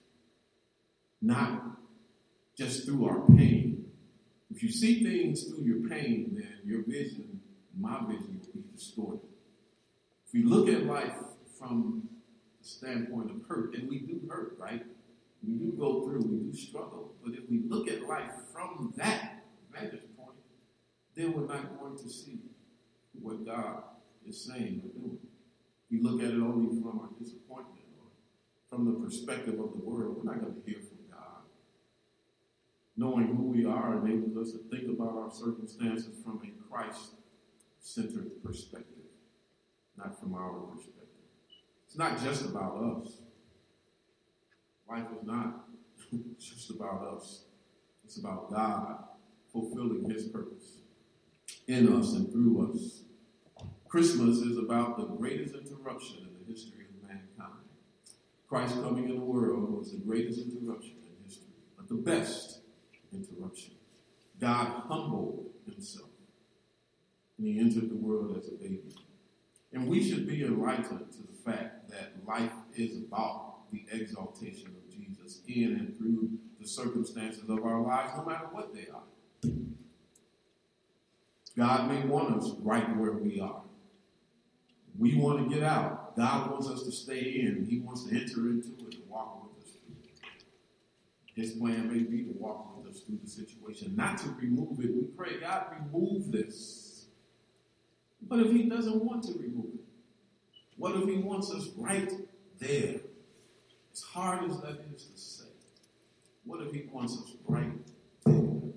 not just through our pain. If you see things through your pain, then your vision, my vision, will be distorted. If we look at life from the standpoint of hurt, and we do hurt, right? We do go through, we do struggle. But if we look at life from that vantage point, then we're not going to see what God is saying or doing. If we look at it only from our disappointment or from the perspective of the world, we're not going to hear from God. Knowing who we are enables us to think about our circumstances from a Christ-centered perspective, not from our perspective. It's not just about us. Life is not just about us. It's about God fulfilling his purpose in us and through us. Christmas is about the greatest interruption in the history of mankind. Christ coming in the world was the greatest interruption in history, but the best interruption. God humbled himself, and he entered the world as a baby. And we should be enlightened to the fact that life is about the exaltation of Jesus in and through the circumstances of our lives, no matter what they are. God may want us right where we are. We want to get out. God wants us to stay in. He wants to enter into it and walk with us through it. His plan may be to walk with us through the situation, not to remove it. We pray, God, remove this. But if he doesn't want to remove it, what if he wants us right there? As hard as that is to say, what if he wants us right there?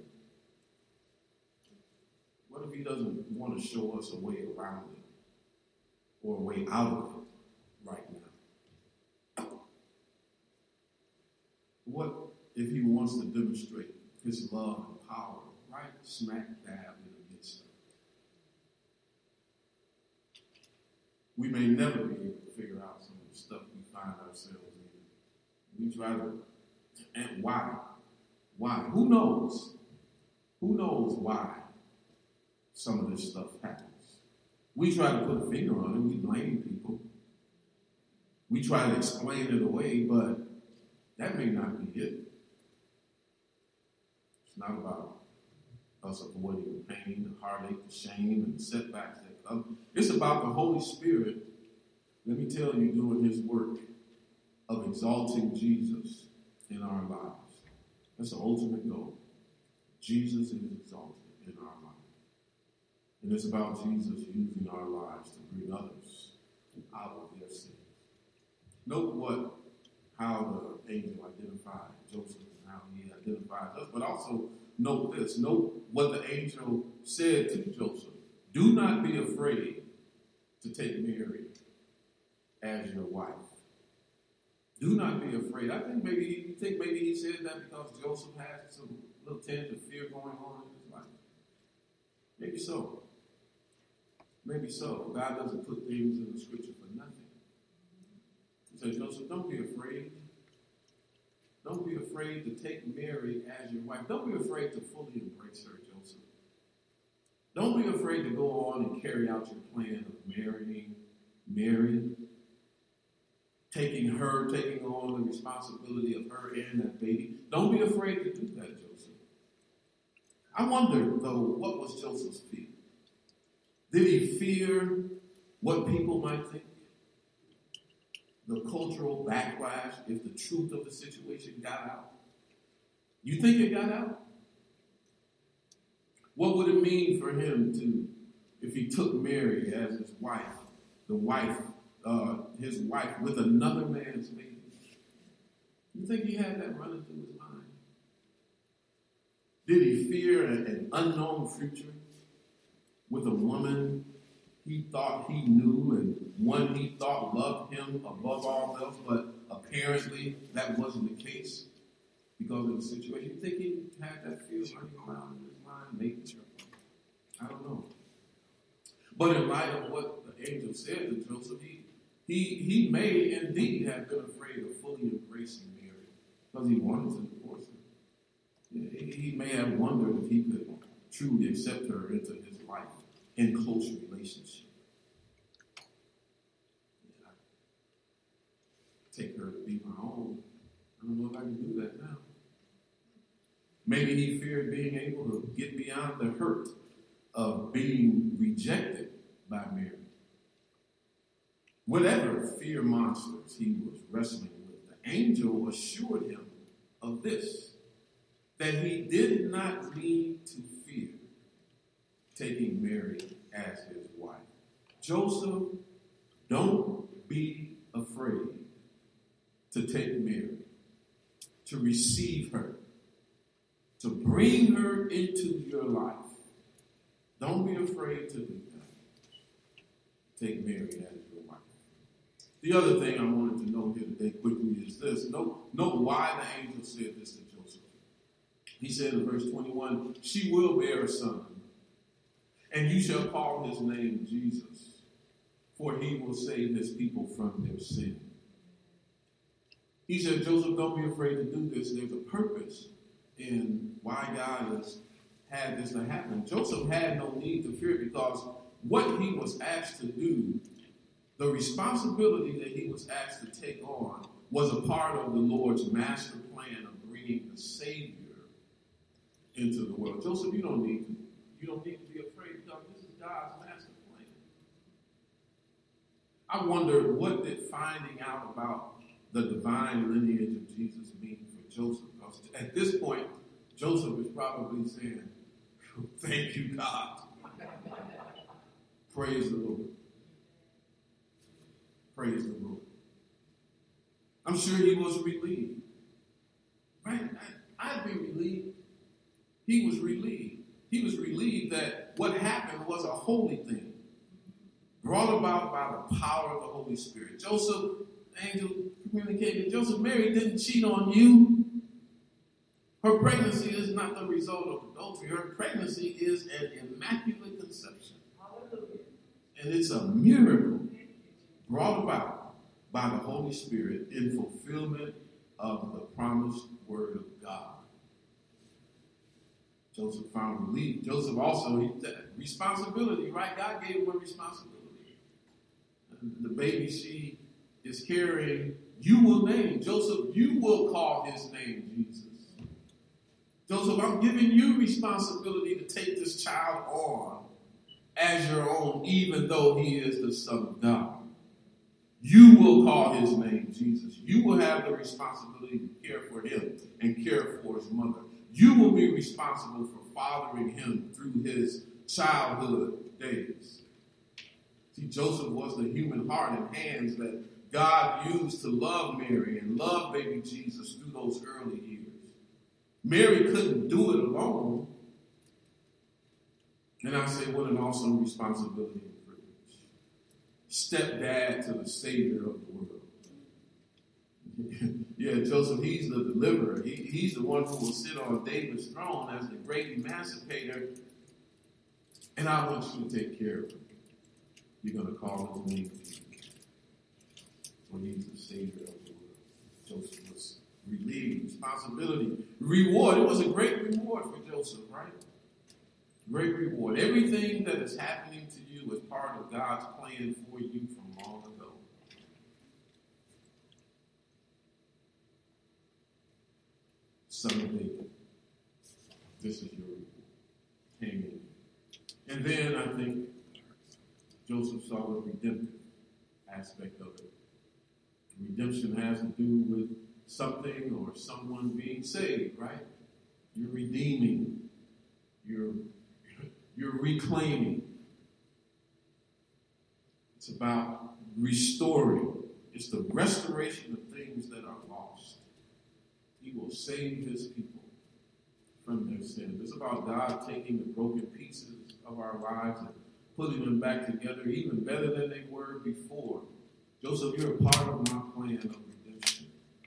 What if he doesn't want to show us a way around it or a way out of it right now? What if he wants to demonstrate his love and power right smack dab in the midst of it? We may never be able to figure out some of the stuff we find ourselves in. We try to, and why? Why? Who knows? Who knows why some of this stuff happens? We try to put a finger on it. We blame people. We try to explain it away, but that may not be it. not about us avoiding the pain, the heartache, the shame, and the setbacks that come. It's about the Holy Spirit, let me tell you, doing his work of exalting Jesus in our lives. That's the ultimate goal. Jesus is exalted in our lives. And it's about Jesus using our lives to bring others out of their sins. Note what, how the angel identified Joseph and how he identified us, but also note this. Note what the angel said to Joseph. Do not be afraid to take Mary as your wife. Do not be afraid. I think maybe you think maybe he said that because Joseph had some little tinge of fear going on in his life. Maybe so. Maybe so. God doesn't put things in the scripture for nothing. He said, Joseph, don't be afraid. Don't be afraid to take Mary as your wife. Don't be afraid to fully embrace her, Joseph. Don't be afraid to go on and carry out your plan of marrying Mary, taking her, taking on the responsibility of her and that baby. Don't be afraid to do that, Joseph. I wonder, though, what was Joseph's fear? Did he fear what people might think? The cultural backlash if the truth of the situation got out? You think it got out? What would it mean for him to, if he took Mary as his wife, the wife, uh, his wife with another man's baby? You think he had that running through his mind? Did he fear an, an unknown future with a woman he thought he knew and one he thought loved him above all else, but apparently that wasn't the case because of the situation? You think he had that fear running around in his mind? Maybe. I don't know. But in light of what the angel said to Joseph, he, he, he may indeed have been afraid of fully embracing Mary because he wanted to divorce her. Yeah, he, he may have wondered if he could truly accept her into his life in close relationship. Yeah. Take her to be my own. I don't know if I can do that now. Maybe he feared being able to get beyond the hurt of being rejected by Mary. Whatever fear monsters he was wrestling with, the angel assured him of this, that he did not need to fear taking Mary as his wife. Joseph, don't be afraid to take Mary, to receive her, to bring her into your life. Don't be afraid to do that. Take Mary as your wife. The other thing I wanted to know here today quickly is this. Note, note why the angel said this to Joseph. He said in verse twenty-one, she will bear a son, and you shall call his name Jesus, for he will save his people from their sin. He said, Joseph, don't be afraid to do this. There's a purpose in why God has had this to happen. Joseph had no need to fear because what he was asked to do, the responsibility that he was asked to take on, was a part of the Lord's master plan of bringing the Savior into the world. Joseph, you don't need to, you don't need to be afraid because this is God's master plan. I wonder, what did finding out about the divine lineage of Jesus mean for Joseph? Because at this point, Joseph is probably saying, thank you, God. Praise the Lord. Praise the Lord. I'm sure he was relieved. Right? I, I'd be relieved. He was relieved. He was relieved that what happened was a holy thing, brought about by the power of the Holy Spirit. Joseph, angel communicated, Joseph, Mary didn't cheat on you. Her pregnancy is not the result of adultery. Her pregnancy is an immaculate conception. Hallelujah. And it's a miracle brought about by the Holy Spirit in fulfillment of the promised word of God. Joseph found relief. Joseph also, he, responsibility, right? God gave him a responsibility. And the baby she is carrying, you will name. Joseph, you will call his name Jesus. Joseph, I'm giving you responsibility to take this child on as your own, even though he is the Son of God. You will call his name Jesus. You will have the responsibility to care for him and care for his mother. You will be responsible for fathering him through his childhood days. See, Joseph was the human heart and hands that God used to love Mary and love baby Jesus through those early years. Mary couldn't do it alone. And I say, what an awesome responsibility and privilege. Stepdad to the Savior of the world. Yeah, Joseph, he's the deliverer. He, he's the one who will sit on David's throne as the great emancipator. And I want you to take care of him. You're going to call his name Jesus. For he's the Savior of the world. Joseph was relieved, responsibility, reward. It was a great reward for Joseph, right? Great reward. Everything that is happening to you is part of God's plan for you from long ago. Son of David, this is your reward. Amen. And then I think Joseph saw the redemptive aspect of it. Redemption has to do with something or someone being saved, right? You're redeeming. You're, you're reclaiming. It's about restoring. It's the restoration of things that are lost. He will save his people from their sins. It's about God taking the broken pieces of our lives and putting them back together even better than they were before. Joseph, you're a part of my plan of redemption.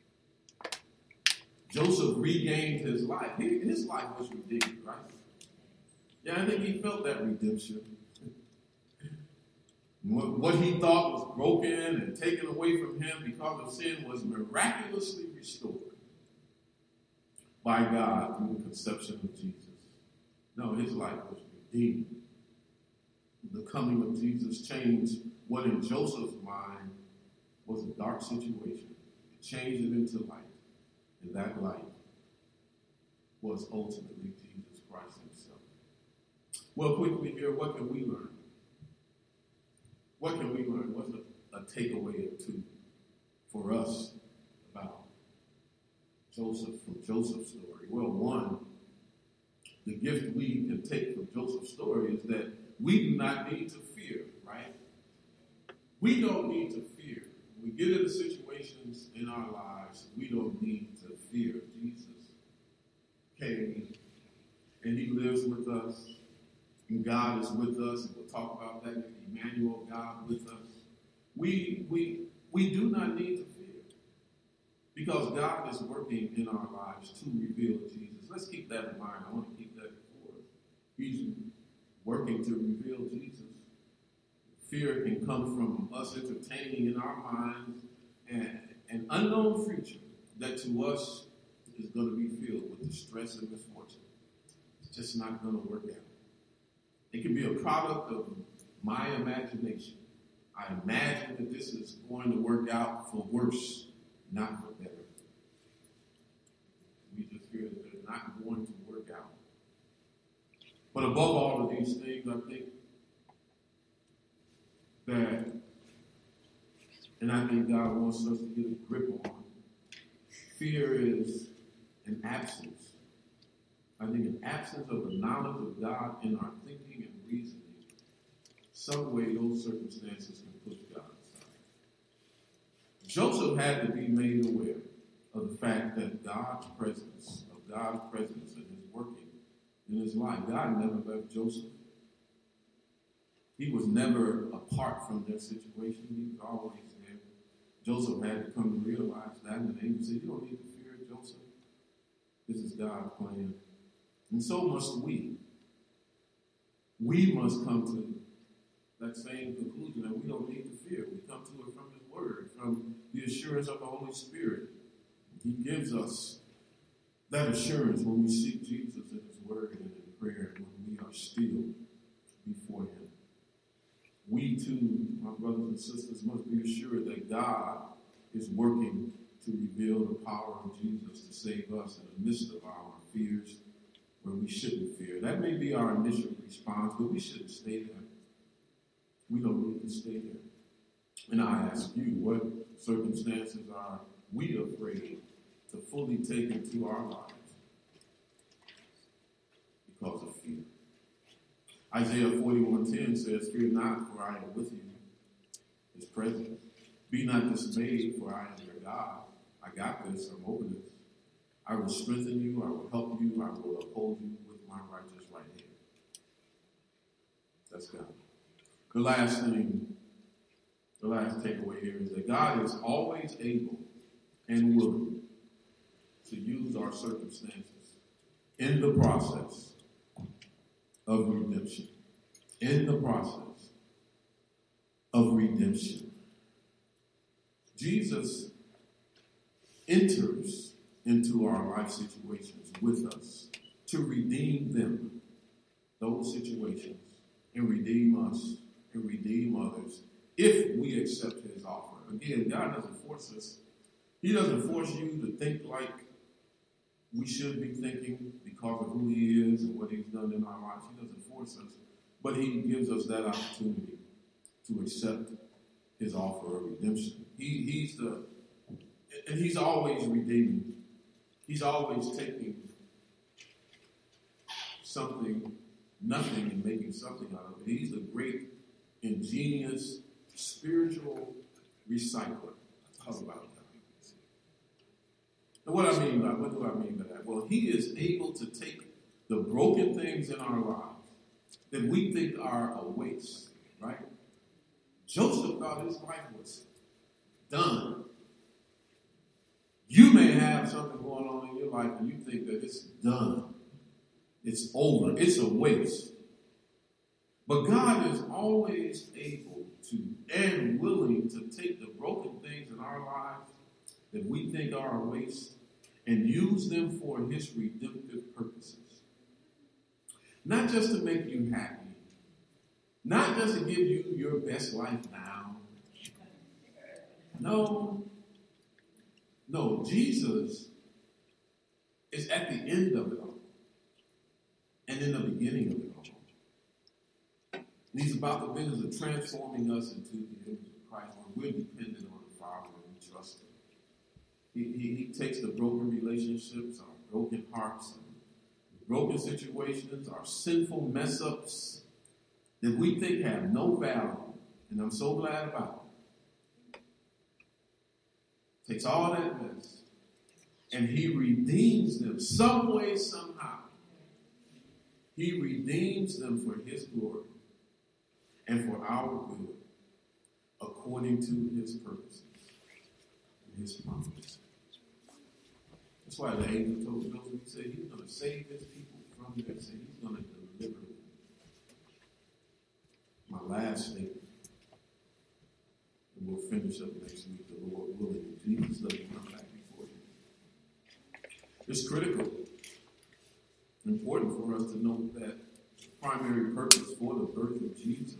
Joseph regained his life. His life was redeemed, right? Yeah, I think he felt that redemption. What he thought was broken and taken away from him because of sin was miraculously restored by God through the conception of Jesus. No, his life was redeemed. The coming of Jesus changed what in Joseph's mind was a dark situation. It changed it into light. And that light was ultimately Jesus Christ himself. Well, quickly here, what can we learn? What can we learn? What's a, a takeaway or two for us about Joseph, from Joseph's story? Well, one, the gift we can take from Joseph's story is that we do not need to fear, right? We don't need to fear. When we get into situations in our lives, we don't need to fear. Jesus came and he lives with us, and God is with us, and we'll talk about that. Emmanuel, God with us. We we we do not need to fear because God is working in our lives to reveal Jesus. Let's keep that in mind. I want to keep that before us. He's working to reveal Jesus. Fear can come from us entertaining in our minds an, an unknown future that to us is going to be filled with distress and misfortune. It's just not going to work out. It can be a product of my imagination. I imagine that this is going to work out for worse, not for better. We just fear that they're not going to work out. But above all of these things, I think that, and I think God wants us to get a grip on, fear is an absence. I think an absence of the knowledge of God in our thinking and reasoning. Some way those circumstances can push God aside. Joseph had to be made aware of the fact that God's presence, of God's presence and his working in his life. God never left Joseph. He was never apart from their situation. He was always there. Joseph had to come to realize that, and the angel said, you don't need to fear Joseph. This is God's plan. And so must we. We must come to that same conclusion that we don't need to fear. We come to it from his word, from the assurance of the Holy Spirit. He gives us that assurance when we seek Jesus in his word and in prayer, when we are still before him. We too, my brothers and sisters, must be assured that God is working to reveal the power of Jesus to save us in the midst of our fears where we shouldn't fear. That may be our initial response, but we shouldn't stay there. We don't need to stay there. And I ask you, what circumstances are we afraid to fully take into our lives because of fear? Isaiah forty-one ten says, "Fear not, for I am with you," His presence. "Be not dismayed, for I am your God." I got this. I'm over this. "I will strengthen you. I will help you. I will uphold you with my righteous right hand." That's God. The last thing, the last takeaway here is that God is always able and willing to use our circumstances in the process of redemption. In the process of redemption. Jesus enters into our life situations with us to redeem them, those situations, and redeem us and redeem others if we accept His offer. Again, God doesn't force us. He doesn't force you to think like we should be thinking because of who He is and what He's done in our lives. He doesn't force us, but He gives us that opportunity to accept His offer of redemption. He, he's the, and He's always redeeming. He's always taking something, nothing, and making something out of it. He's the great, ingenious, spiritual recycler. How about that? And what I mean by what do I mean by that? Well, He is able to take the broken things in our lives that we think are a waste, right? Joseph thought his life was done. You may have something going on in your life and you think that it's done. It's over. It's a waste. But God is always able to and willing to take the broken things in our lives that we think are a waste and use them for His redemptive purposes. Not just to make you happy. Not just to give you your best life now. No. No, Jesus is at the end of it all. And in the beginning of it all. And He's about the business of transforming us into the image of Christ when we're dependent on the Father and we trust Him. He, he, he takes the broken relationships, our broken hearts, and broken situations, our sinful mess-ups that we think have no value, and I'm so glad about it. Takes all that mess, and He redeems them some way, somehow. He redeems them for His glory and for our good, according to His purposes and His promises. That's why the angel told Joseph, he said He's going to save His people from their sin. He's going to deliver them. My last statement, and we'll finish up next week, the Lord willing. Jesus doesn't come back before you. It's critical, important for us to note that the primary purpose for the birth of Jesus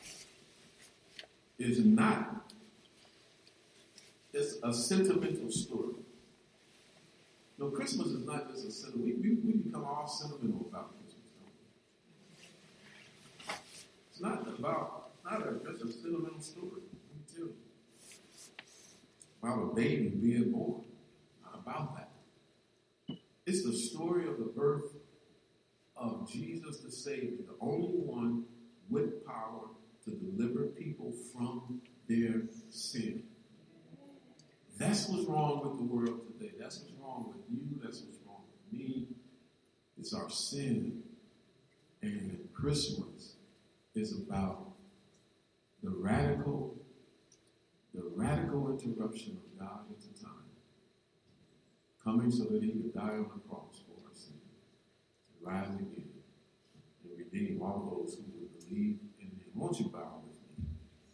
is not it's a sentimental story. No, Christmas is not just a sentimental. We, we, we become all sentimental about Christmas. Don't we? It's not about, not a, just a sentimental story. Let me tell you. About a baby being born. Not about that. It's the story of the birth of Jesus the Savior, the only one with power to deliver people from their sin. That's what's wrong with the world today. That's what's wrong with you. That's what's wrong with me. It's our sin. And Christmas is about the radical, the radical interruption of God into time. Coming so that He could die on the cross for our sin. To rise again and redeem all those who would believe in Him. Won't you bow with me?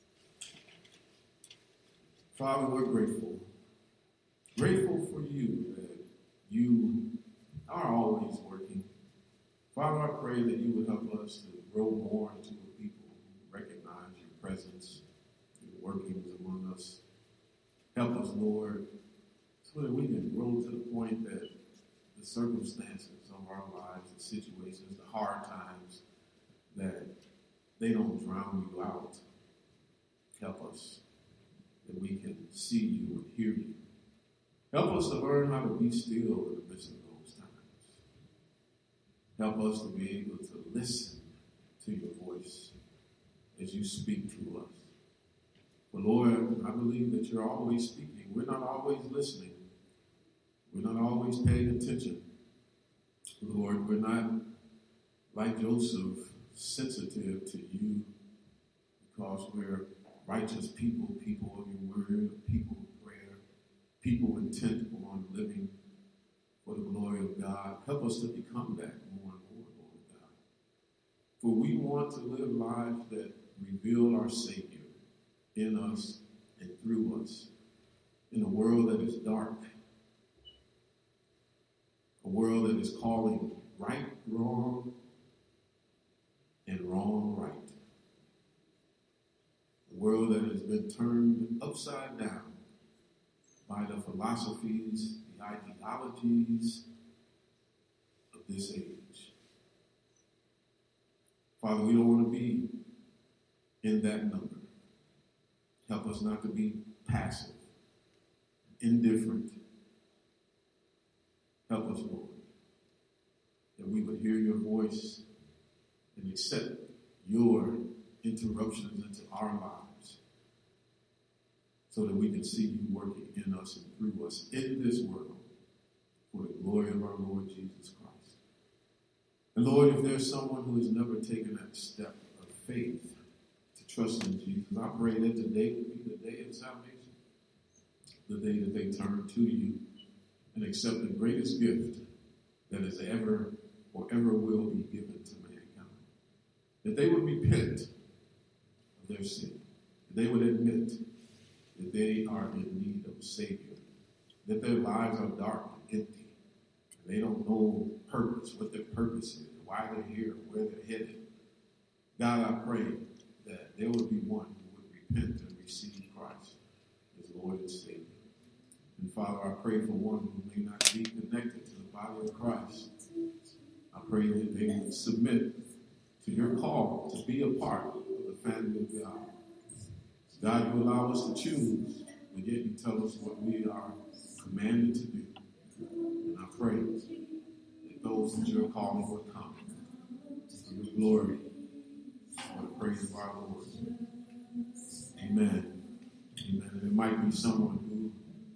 Father, we're grateful. Grateful for you that you are always working. Father, I pray that you would help us to grow more into a people who recognize your presence, your workings among us. Help us, Lord, so that we can grow to the point that the circumstances of our lives, the situations, the hard times, that they don't drown you out. Help us that we can see you and hear you. Help us to learn how to be still in the midst of those times. Help us to be able to listen to your voice as you speak to us. But Lord, I believe that you're always speaking. We're not always listening. We're not always paying attention. Lord, we're not like Joseph, sensitive to you, because we're righteous people, people of your word, people of prayer, people intent on living for the glory of God. Help us to become that more and more, Lord God. For we want to live lives that reveal our Savior in us and through us in a world that is dark, a world that is calling right wrong and wrong right. A world that has been turned upside down by the philosophies, the ideologies of this age. Father, we don't want to be in that number. Help us not to be passive, indifferent. Help us, Lord, that we would hear your voice and accept your interruptions into our lives so that we can see you working in us and through us in this world for the glory of our Lord Jesus Christ. And Lord, if there's someone who has never taken that step of faith to trust in Jesus, I pray that today would be the day of salvation, the day that they turn to you and accept the greatest gift that is ever or ever will be given to mankind. That they would repent of their sin. That they would admit that they are in need of a Savior. That their lives are dark and empty. And they don't know purpose, what their purpose is, why they're here, where they're headed. God, I pray that there would be one who would repent and receive Christ as Lord and Savior. And Father, I pray for one who may not be connected to the body of Christ. I pray that they would submit to your call to be a part of the family of God. God, you allow us to choose, but yet you tell us what we are commanded to do. And I pray that those that you're calling will come for your glory, for the praise of our Lord. Amen. Amen. And it might be someone who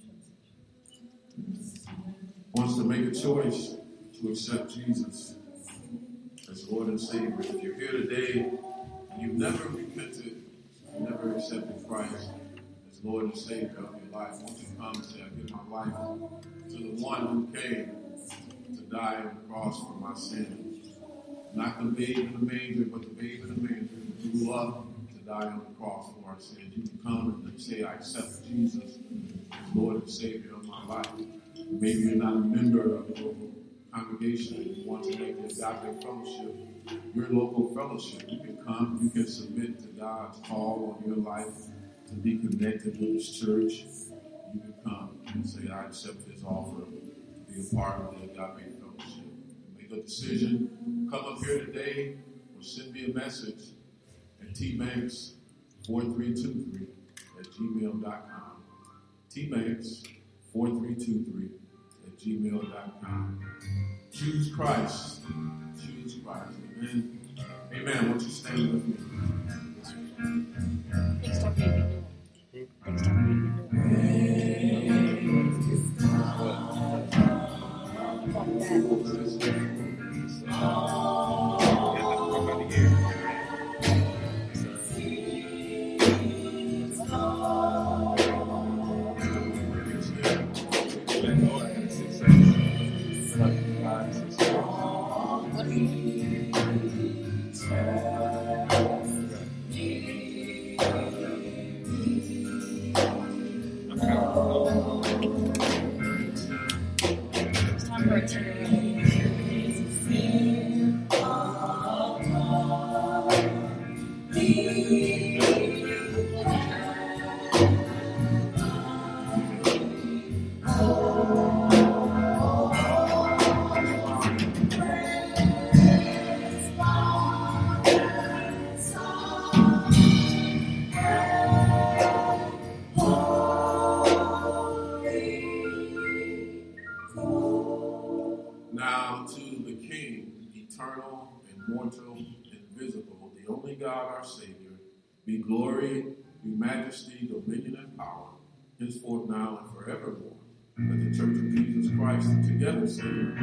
wants to make a choice to accept Jesus as Lord and Savior. If you're here today and you've never repented, you've never accepted Christ as Lord and Savior of your life, won't you come and say, I give my life to the one who came to die on the cross for my sins. Not the babe in the manger, but the babe in the manger who grew up to die on the cross for our sins. You can come and say, I accept Jesus as Lord and Savior of my life. Maybe you're not a member of the local congregation and you want to make the Agape Fellowship your local fellowship. You can come, you can submit to God's call on your life to be connected with His church. You can come and say, I accept His offer to be a part of the Agape Fellowship. Make a decision. Come up here today or send me a message at t banks four three two three at gmail dot com. t banks four three two three at gmail dot com. Choose Christ. Choose Christ. Amen. Amen. Won't you stand with me? Next time you do it. Next time you do Now to the King, eternal, immortal, invisible, the only God, our Savior, be glory, be majesty, dominion, and power, henceforth, now, and forevermore. Let the Church of Jesus Christ together say,